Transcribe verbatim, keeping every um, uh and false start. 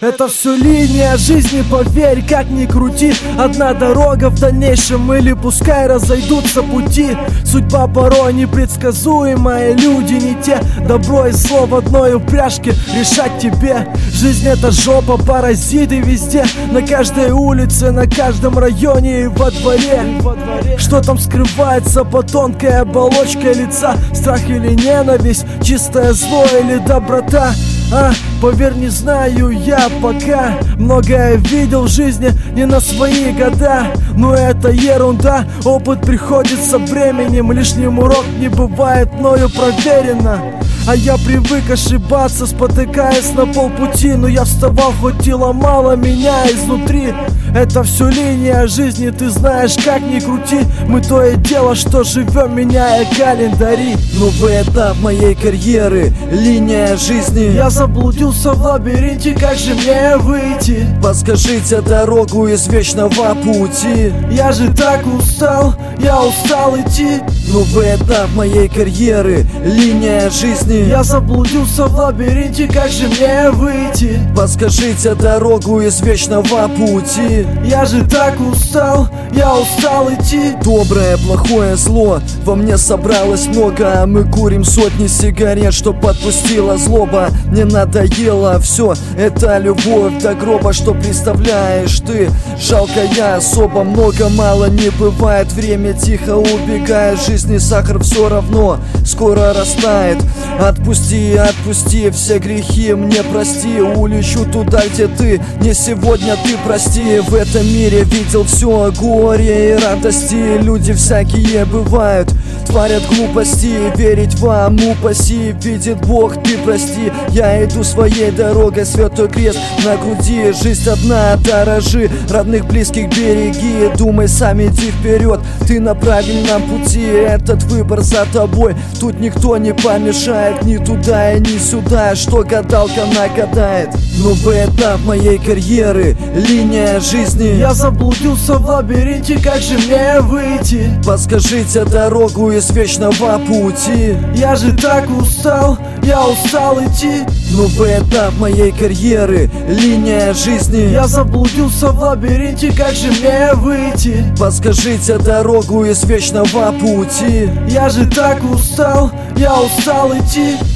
Это все линия жизни, поверь, как ни крути. Одна дорога в дальнейшем, или пускай разойдутся пути. Судьба порой непредсказуемая, люди не те. Добро и зло в одной упряжке, решать тебе. Жизнь это жопа, паразиты везде. На каждой улице, на каждом районе и во дворе. Что там скрывается под тонкой оболочкой лица? Страх или ненависть, чистое зло или доброта? А, поверь, не знаю я пока. Многое видел в жизни не на свои года. Но это ерунда, опыт приходит со временем. Лишним урок не бывает мною проверено. А я привык ошибаться, спотыкаясь на полпути. Но я вставал, хоть и ломало меня изнутри. Это все линия жизни, ты знаешь, как ни крути. Мы то и дело, что живем, меняя календари. Новый этап моей карьеры, линия жизни. Я заблудился в лабиринте, как же мне выйти? Подскажите дорогу из вечного пути. Я же так устал, я устал идти. Новый этап моей карьеры, линия жизни. Я заблудился в лабиринте, как же мне выйти? Подскажите дорогу из вечного пути. Я же так устал, я устал идти. Доброе, плохое, зло во мне собралось много. Мы курим сотни сигарет, что подпустила злоба. Мне надоело все, это любовь до гроба. Что представляешь ты? Жалко я особо, много мало не бывает. Время тихо убегает, жизни сахар все равно скоро растает. Отпусти, отпусти все грехи, мне прости. Улечу туда, где ты, не сегодня, ты прости. В этом мире видел все, горе и радости. Люди всякие бывают, творят глупости. Верить вам упаси, видит Бог, ты прости. Я иду своей дорогой, святой крест на груди. Жизнь одна, дорожи, родных близких береги. Думай сам, иди вперед, ты на правильном пути. Этот выбор за тобой, тут никто не помешает. Ни туда и ни сюда, что гадалка нагадает. Новый этап моей карьеры, линия жизни. Я заблудился в лабиринте, как же мне выйти? Подскажите дорогу из вечного пути. Я же так устал, я устал идти. Новый этап моей карьеры, линия жизни. Я заблудился в лабиринте, как же мне выйти? Подскажите дорогу из вечного пути. Я же так устал, я устал идти.